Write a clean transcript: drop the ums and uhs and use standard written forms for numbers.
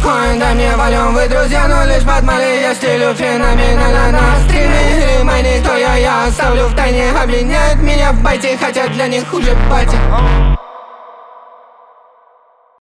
Ой, дай мне волю, вы друзья, но лишь под моли. Я стилю феноменально на стриме. Мои никто я оставлю в тайне. Обвиняют меня в байте, хотя для них хуже бати.